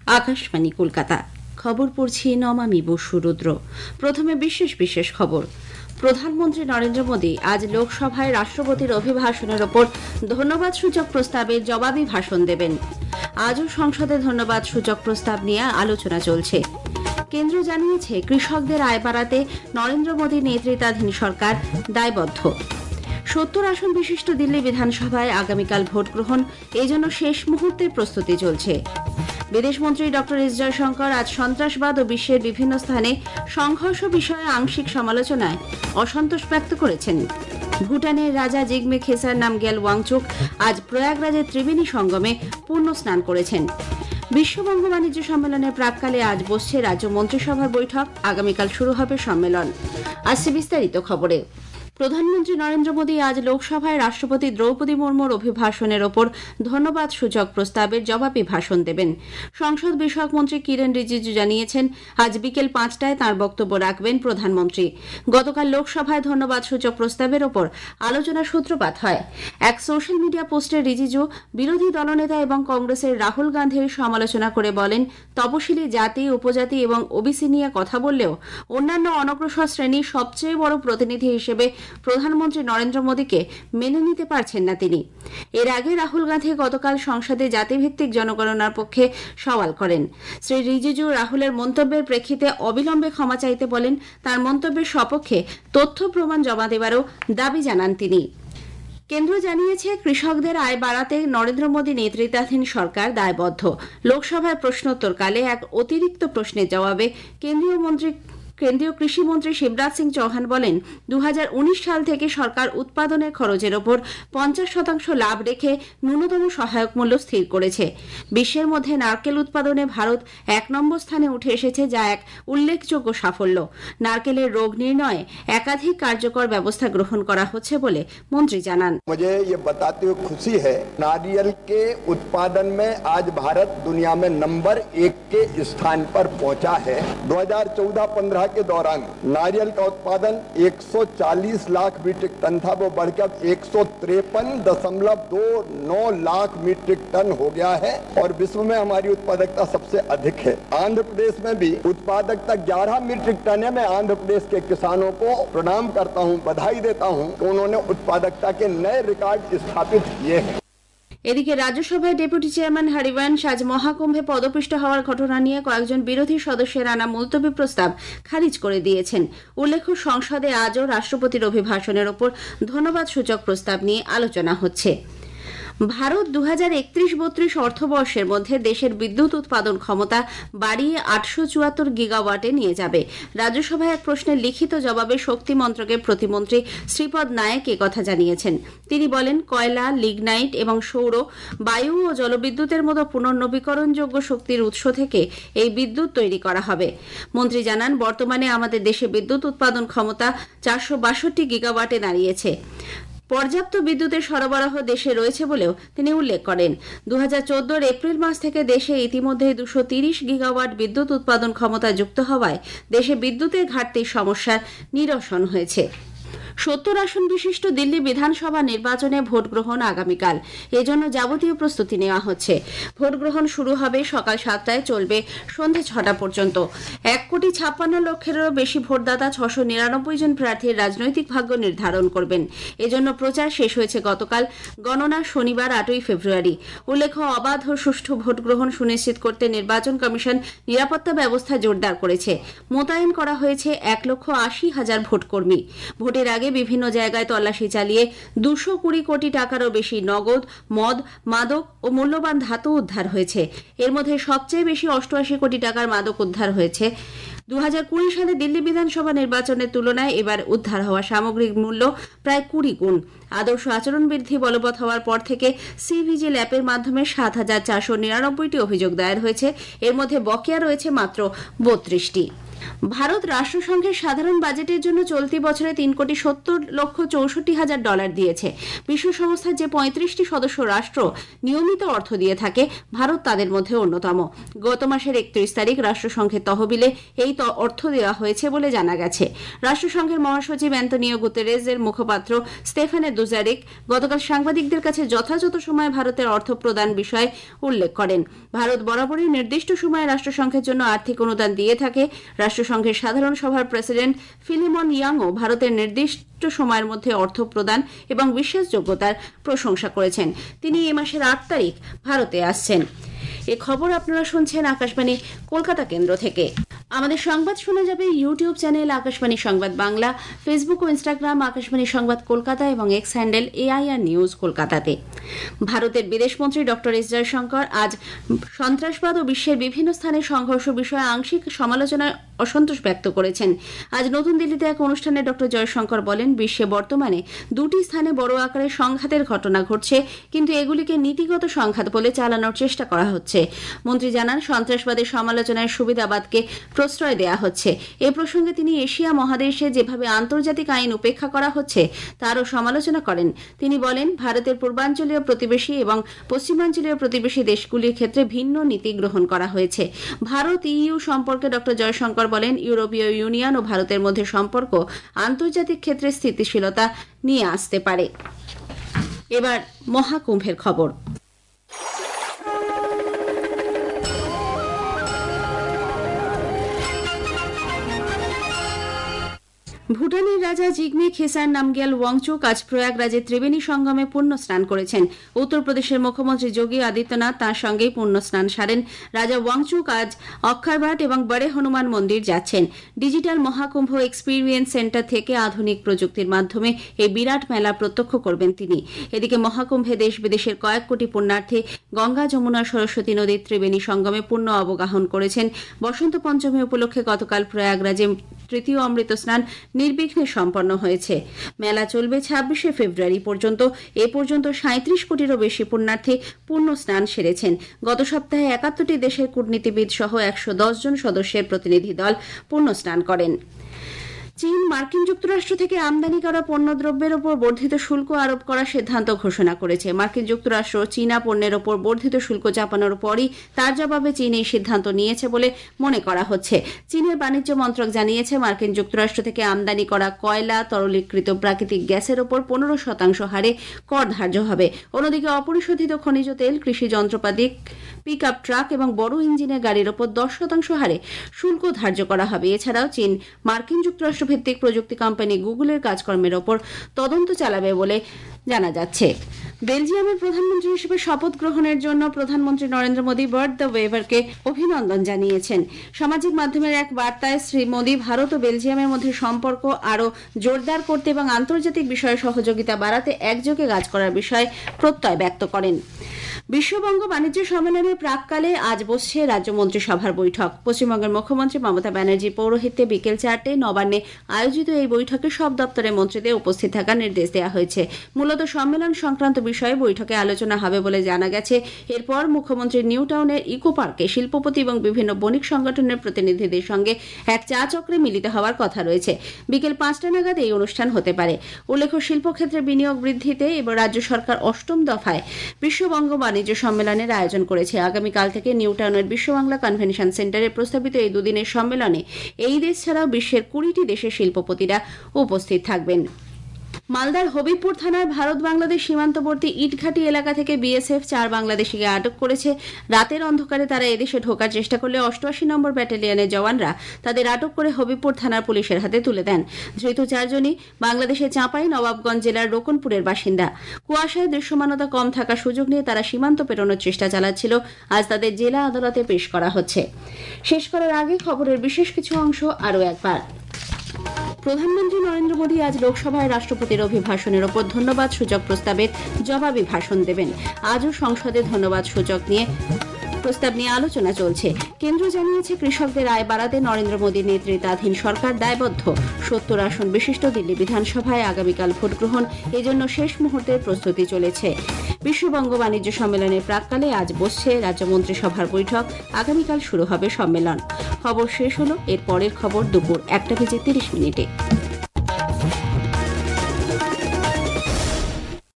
আকাশবাণী কলকাতা। খবর পড়ছি নমামি বসু রুদ্র। প্রথমে বিশেষ খবর। প্রধানমন্ত্রী নরেন্দ্র মোদী আজ লোকসভায় রাষ্ট্রপতির অভিভাষণের ওপর ধন্যবাদ সূচক প্রস্তাবের জবাবি ভাষণ দেবেন। আজও সংসদে ধন্যবাদ সূচক প্রস্তাব নিয়ে আলোচনা চলছে। কেন্দ্র জানিয়েছে, কৃষকদের আয় বাড়াতে নরেন্দ্র মোদীর নেতৃত্বাধীন সরকার দায়বদ্ধ। 70 আসন বিশিষ্ট দিল্লি বিধানসভায় আগামীকাল ভোট গ্রহণ, এজন্য শেষ মুহূর্তের প্রস্তুতি চলছে। বিদেশমন্ত্রী ডক্টর এস জয়শঙ্কর আজ সন্ত্রাসবাদ ও বিশ্বের বিভিন্ন স্থানে সংঘর্ষ বিষয়ে আংশিক সমালোচনায় অসন্তোষ ব্যক্ত করেছেন। ভুটানের রাজা জিগমে খেসার নামগ্যাল ওয়াংচুক আজ প্রয়াগরাজের ত্রিবেণী সঙ্গমে পূর্ণ স্নান করেছেন। বিশ্ব বঙ্গ বাণিজ্য সম্মেলনের প্রাক্কালে আজ বসছে রাজ্য মন্ত্রিসভার বৈঠক। আগামীকাল শুরু হবে সম্মেলন। আসছে বিস্তারিত খবরে। প্রধানমন্ত্রী নরেন্দ্র মোদী আজ লোকসভায় রাষ্ট্রপতি দ্রৌপদী মুর্মুর অভিভাষণের ওপর ধন্যবাদ সূচক প্রস্তাবের জবাবি ভাষণ দেবেন। সংসদ বিষয়ক মন্ত্রী কিরেন রিজিজু জানিয়েছেন, আজ বিকেল 5টায় তাঁর বক্তব্য রাখবেন প্রধানমন্ত্রী। গতকাল লোকসভায় ধন্যবাদ সূচক প্রস্তাবের ওপর আলোচনার সূত্রপাত হয়। এক সোশ্যাল মিডিয়া পোস্টে রিজিজু বিরোধী দলনেতা এবং কংগ্রেসের রাহুল গান্ধীর সমালোচনা করে বলেন, তপশিলি জাতি, উপজাতি এবং ওবিসি নিয়ে কথা বললেও অন্যান্য অনগ্রসর শ্রেণীর সবচেয়ে বড় প্রতিনিধি হিসেবে প্রধানমন্ত্রী নরেন্দ্র মোদীকে মেনে নিতে পারছেন না তিনি। এর আগে রাহুল গান্ধী গতকাল সংসদে জাতিভিত্তিক জনগণনার পক্ষে সওয়াল করেন। শ্রী রিজিজু রাহুলের মন্তব্যের প্রেক্ষিতে অবিলম্বে ক্ষমা চাইতে বলেন। তার মন্তব্যের সপক্ষে তথ্য প্রমাণ জমা দেওয়ারও দাবি জানান তিনি। কেন্দ্র জানিয়েছে, কৃষকদের আয় বাড়াতে নরেন্দ্র মোদী নেতৃত্বাধীন সরকার দায়বদ্ধ। লোকসভায় প্রশ্নোত্তরকালে এক অতিরিক্ত প্রশ্নের জবাবে কেন্দ্রীয় কৃষিমন্ত্রী শিবরাজ সিং চৌহান বলেন, 2019 সাল থেকে সরকার উৎপাদনের খরচের ওপর 50% লাভ রেখে ন্যূনতম সহায়ক মূল্য স্থির করেছে। বিশ্বের মধ্যে নারকেল উৎপাদনে ভারত 1 নম্বর স্থানে উঠে এসেছে, যা এক উল্লেখযোগ্য সাফল্য। নারকেলের রোগ নির্ণয়ে একাধিক কার্যকর ব্যবস্থা গ্রহণ করা হচ্ছে বলে মন্ত্রী জানান। मुझे ये बताते हुए खुशी है, नारियल के उत्पादन में आज भारत दुनिया में नंबर 1 के स्थान पर पहुंचा है। 2014-15 के दौरान नारियल का उत्पादन 140 लाख मीट्रिक टन था, वो बढ़कर 153.29 लाख मीट्रिक टन हो गया है और विश्व में हमारी उत्पादकता सबसे अधिक है। आंध्र प्रदेश में भी उत्पादकता 11 मीट्रिक टन है। मैं आंध्र प्रदेश के किसानों को प्रणाम करता हूँ, बधाई देता हूँ कि उन्होंने उत्पादकता के नए रिकॉर्ड स्थापित किए हैं। এদিকে রাজ্যসভায় ডেপুটি চেয়ারম্যান হরিবংশ আজ মহাকুম্ভে পদপিষ্ট হওয়ার ঘটনা নিয়ে কয়েকজন বিরোধী সদস্যের আনা মুলতবি প্রস্তাব খারিজ করে দিয়েছেন। উল্লেখ্য, সংসদে আজও রাষ্ট্রপতির অভিভাষণের ওপর ধন্যবাদ সূচক প্রস্তাব নিয়ে আলোচনা হচ্ছে। ভারত 2031-32 অর্থবর্ষের মধ্যে দেশের বিদ্যুৎ উৎপাদন ক্ষমতা বাড়িয়ে 874 গিগাওয়াটে নিয়ে যাবে। রাজ্যসভায় এক প্রশ্নের লিখিত জবাবে শক্তি মন্ত্রকের প্রতিমন্ত্রী শ্রীপদ নায়েক একথা জানিয়েছেন। তিনি বলেন, কয়লা, লিগনাইট এবং সৌর, বায়ু ও জলবিদ্যুতের মতো পুনর্নবীকরণযোগ্য শক্তির উৎস থেকে এই বিদ্যুৎ তৈরি করা হবে। মন্ত্রী জানান, বর্তমানে আমাদের দেশে বিদ্যুৎ উৎপাদন ক্ষমতা 462 গিগাওয়াটে দাঁড়িয়েছে। পর্যাপ্ত বিদ্যুতের সরবরাহ দেশে রয়েছে বলেও তিনি উল্লেখ করেন। 2014 এপ্রিল মাস থেকে দেশে ইতিমধ্যে 230 গিগাওয়াট বিদ্যুৎ উৎপাদন ক্ষমতা যুক্ত হওয়ায় দেশে বিদ্যুতের ঘাটতির সমস্যার নিরসন হয়েছে। 70 আসন বিশিষ্ট দিল্লি বিধানসভা নির্বাচনে ভোট গ্রহণ আগামীকাল, এজন্য যাবতীয় প্রস্তুতি নেওয়া হচ্ছে। ভোট গ্রহণ শুরু হবে সকাল 7টায়, চলবে সন্ধে 6টা পর্যন্ত। 1,56,00,000-এরও বেশি ভোটদাতা 699 জন প্রার্থীর রাজনৈতিক ভাগ্য নির্ধারণ করবেন। এজন্য প্রচার শেষ হয়েছে গতকাল। গণনা শনিবার 8ই ফেব্রুয়ারি। উল্লেখ্য, অবাধ ও সুষ্ঠু ভোট গ্রহণ সুনিশ্চিত করতে নির্বাচন কমিশন নিরাপত্তা ব্যবস্থা জোরদার করেছে। মোতায়েন করা হয়েছে 1,80,000 ভোটকর্মী। ভোটের আগে বিভিন্ন জায়গায় তল্লাশি চালিয়ে 220 কোটি টাকারও বেশি নগদ, মদ, মাদক ও মূল্যবান ধাতু উদ্ধার হয়েছে। এর মধ্যে সবচেয়ে বেশি 88 কোটি টাকার মাদক উদ্ধার হয়েছে। 2020 সালে দিল্লি বিধানসভা নির্বাচনের তুলনায় এবার উদ্ধার হওয়া সামগ্রিক মূল্য প্রায় 20 গুণ। আদর্শ আচরণ বিধি বলবৎ হওয়ার পর থেকে সিভিজিল অ্যাপের মাধ্যমে 7,499টি অভিযোগ দায়ের হয়েছে। এর মধ্যে বকেয়া রয়েছে মাত্র 32টি। ভারত রাষ্ট্রসংঘের সাধারণ বাজেটের জন্য চলতি বছরে $3,70,64,000 দিয়েছে। বিশ্ব সংস্থার যে 35টি সদস্য রাষ্ট্র নিয়মিত অর্থ দিয়ে থাকে, ভারত তাদের মধ্যে অন্যতম। গত মাসের 31 তারিখ রাষ্ট্রসংঘের তহবিলে এই অর্থ দেওয়া হয়েছে বলে জানা গেছে। রাষ্ট্রসংঘের মহাসচিব অ্যান্তোনিও গুতেরেস এর মুখপাত্র স্টেফানে দুজারিক গতকাল সাংবাদিকদের কাছে যথাযথ সময়ে ভারতের অর্থ প্রদান বিষয়ে উল্লেখ করেন। ভারত বরাবরই নির্দিষ্ট সময়ে রাষ্ট্রসংঘের জন্য আর্থিক অনুদান দিয়ে থাকে। রাষ্ট্রসংঘের সাধারণ সভার প্রেসিডেন্ট ফিলিমন ইয়াংও ভারতের নির্দিষ্ট সময়ের মধ্যে অর্থ প্রদান এবং বিশ্বাসযোগ্যতার প্রশংসা করেছেন। তিনি এ মাসের 8 তারিখ ভারতে আসছেন। এ খবর আপনারা শুনছেন আকাশবাণী কলকাতা কেন্দ্র থেকে। আমাদের সংবাদ শোনা যাবে ইউটিউব চ্যানেল আকাশবাণী সংবাদ বাংলা, ফেসবুক ও ইনস্টাগ্রাম আকাশবাণী সংবাদ কলকাতা এবং এক্স হ্যান্ডেল AIR নিউজ কলকাতাতে। ভারতের বিদেশমন্ত্রী ডক্টর এস জয়শঙ্কর আজ সন্ত্রাসবাদ ও বিশ্বের বিভিন্ন স্থানে সংঘর্ষ বিষয়ে আংশিক সমালোচনায় অসন্তোষ ব্যক্ত করেছেন। আজ নতুন দিল্লিতে এক অনুষ্ঠানে ডক্টর জয়শঙ্কর বলেন, বিশ্বে বর্তমানে 2টি স্থানে বড় আকারে সংঘাতের ঘটনা ঘটছে, কিন্তু এগুলিকে নীতিগত সংঘাত বলে চালানোর চেষ্টা করা হচ্ছে। মন্ত্রী জানান, সন্ত্রাসবাদের সমালোচনায় সুবিধাবাদকে প্রশ্রয় দেয়া হচ্ছে। এ প্রসঙ্গে তিনি এশিয়া মহাদেশে যেভাবে আন্তর্জাতিক আইন উপেক্ষা করা হচ্ছে তারও সমালোচনা করেন। তিনি বলেন, ভারতের পূর্বাঞ্চলীয় প্রতিবেশী এবং পশ্চিমাঞ্চলীয় প্রতিবেশী দেশগুলির ক্ষেত্রে ভিন্ন নীতি গ্রহণ করা হয়েছে। ভারত EU সম্পর্কে ডক্টর জয়শঙ্কর বলেন, ইউরোপীয় ইউনিয়ন ও ভারতের মধ্যে সম্পর্ক আন্তর্জাতিক ক্ষেত্রে স্থিতিশীলতা নিয়ে আসতে পারে। এবার মহাকুম্ভের খবর। ভুটানের রাজা জিগমে খেসার নামগ্যাল ওয়াংচুক আজ প্রয়াগরাজের ত্রিবেণী সঙ্গমে পুণ্য স্নান করেছেন। উত্তরপ্রদেশের মুখ্যমন্ত্রী যোগী আদিত্যনাথ তাঁর সঙ্গেই পুণ্য স্নান সারেন। রাজা ওয়াংচুক আজ অক্ষয়বাট এবং বড়ে হনুমান মন্দির যাচ্ছেন। ডিজিটাল মহাকুম্ভ এক্সপিরিয়েন্স সেন্টার থেকে আধুনিক প্রযুক্তির মাধ্যমে এই বিরাট মেলা প্রত্যক্ষ করবেন তিনি। এদিকে মহাকুম্ভে দেশ বিদেশের কয়েক কোটি পুণ্যার্থী গঙ্গা, যমুনা, সরস্বতী নদীর ত্রিবেণী সঙ্গমে পুণ্য অবগাহন করেছেন। বসন্ত পঞ্চমী উপলক্ষে গতকাল প্রয়াগরাজে তৃতীয় অমৃত স্নান নির্বিঘ্নে সম্পন্ন হয়েছে। মেলা চলবে 26শে ফেব্রুয়ারি পর্যন্ত। এ পর্যন্ত 37 কোটিরও বেশি পুণ্যার্থী পুণ্য স্নান সেরেছেন। গত সপ্তাহে 71টি দেশের কূটনীতিবিদ সহ 110 জন সদস্যের প্রতিনিধি দল পুণ্য স্নান করেন। চীন মার্কিন যুক্তরাষ্ট্র থেকে আমদানি করা পণ্যদ্রব্যের ওপর বর্ধিত শুল্ক আরোপ করার সিদ্ধান্ত ঘোষণা করেছে। মার্কিন যুক্তরাষ্ট্র চীনা পণ্যের ওপর বর্ধিত শুল্ক চাপানোর পরই তার জবাবে চীন এই সিদ্ধান্ত নিয়েছে বলে মনে করা হচ্ছে। চীনের বাণিজ্য মন্ত্রক জানিয়েছে, মার্কিন যুক্তরাষ্ট্র থেকে আমদানি করা কয়লা, তরলীকৃত প্রাকৃতিক গ্যাসের ওপর 15% হারে কর ধার্য হবে। অন্যদিকে অপরিশোধিত খনিজ তেল, কৃষি যন্ত্রপাতি, পিকআপ ট্রাক এবং বড় ইঞ্জিনের গাড়ির ওপর 10% হারে শুল্ক ধার্য করা হবে। এছাড়াও চীন মার্কিন যুক্তরাষ্ট্র ভিত্তিক প্রযুক্তি কোম্পানি গুগলের কাজকর্মের ওপর তদন্ত চালাবে বলে জানা যাচ্ছে। বেলজিয়ামের প্রধানমন্ত্রী হিসেবে শপথ গ্রহণের জন্য প্রধানমন্ত্রী নরেন্দ্র মোদী বার্ট দ্য ওয়েভারকে অভিনন্দন জানিয়েছেন। সামাজিক মাধ্যমের এক বার্তায় শ্রী মোদী ভারত ও বেলজিয়ামের মধ্যে সম্পর্ক আরও জোরদার করতে এবং আন্তর্জাতিক বিষয়ে সহযোগিতা বাড়াতে একযোগে কাজ করার বিষয়ে প্রত্যয় ব্যক্ত করেন। বিশ্ববঙ্গ বাণিজ্য সম্মেলনের প্রাক্কালে আজ বসছে রাজ্য মন্ত্রিসভার বৈঠক। পশ্চিমবঙ্গের মুখ্যমন্ত্রী মমতা ব্যানার্জির পৌরোহিত্যে বিকেল 4টায় নবান্নে আয়োজিত এই বৈঠকে সব দপ্তরের মন্ত্রীদের উপস্থিত থাকার নির্দেশ দেওয়া হয়েছে। মূলত সম্মেলন সংক্রান্ত বিষয়ে বৈঠকে আলোচনা হবে বলে জানা গেছে। এরপর মুখ্যমন্ত্রী নিউ টাউনের ইকো পার্কে শিল্পপতি এবং বিভিন্ন বণিক সংগঠনের প্রতিনিধিদের সঙ্গে এক চা চক্রে মিলিত হওয়ার কথা রয়েছে। বিকেল 5টা নাগাদ এই অনুষ্ঠান হতে পারে। উল্লেখ্য, শিল্পক্ষেত্রে বিনিয়োগ বৃদ্ধিতে এবার রাজ্য সরকার 8ম দফায় বিশ্ববঙ্গ বাণিজ্য সম্মেলনের আয়োজন করেছে। আগামীকাল থেকে নিউ টাউনের বিশ্ববাংলা কনভেনশন সেন্টারে প্রস্তাবিত এই দুদিনের সম্মেলনে এই দেশ ছাড়াও বিশ্বের 20টি দেশের শিল্পপতিরা উপস্থিত থাকবেন। মালদার হবিবপুর থানার ভারত বাংলাদেশ সীমান্তবর্তী ইটঘাটি এলাকা থেকে বিএসএফ 4 বাংলাদেশিকে আটক করেছে। রাতের অন্ধকারে তারা এদেশে ঢোকার চেষ্টা করলে 88 নম্বর ব্যাটালিয়নের জওয়ানরা তাদের আটক করে হবিবপুর থানার পুলিশের হাতে তুলে দেন। ধৃত 4 জনই বাংলাদেশের চাঁপাই নবাবগঞ্জ জেলার রোকনপুরের বাসিন্দা। কুয়াশায় দৃশ্যমানতা কম থাকার সুযোগ নিয়ে তারা সীমান্ত পেরোনোর চেষ্টা চালাচ্ছিল। আজ তাদের জেলা আদালতে পেশ করা হচ্ছে। শেষ করার আগে খবরের বিশেষ কিছু অংশ আরও একবার। প্রধানমন্ত্রী নরেন্দ্র মোদী আজ লোকসভায় রাষ্ট্রপতির অভিভাষণের ওপর ধন্যবাদ সূচক প্রস্তাবের জবাবি ভাষণ দেবেন। আজও সংসদে ধন্যবাদ সূচক প্রস্তাব নিয়ে আলোচনা চলছে। কেন্দ্র জানিয়েছে, কৃষকদের আয় বাড়াতে নরেন্দ্র মোদীর নেতৃত্বাধীন সরকার দায়বদ্ধ। 70 আসন বিশিষ্ট দিল্লি বিধানসভায় আগামীকাল ভোট গ্রহণ, এজন্য শেষ মুহূর্তের প্রস্তুতি চলেছে। বিশ্ববঙ্গ বাণিজ্য সম্মেলনের প্রাক্কালে আজ বসছে রাজ্য মন্ত্রিসভার বৈঠক। আগামীকাল শুরু হবে সম্মেলন। খবর শেষ হলো। এর পরের খবর দুপুর 1টা বেজে 30 মিনিটে।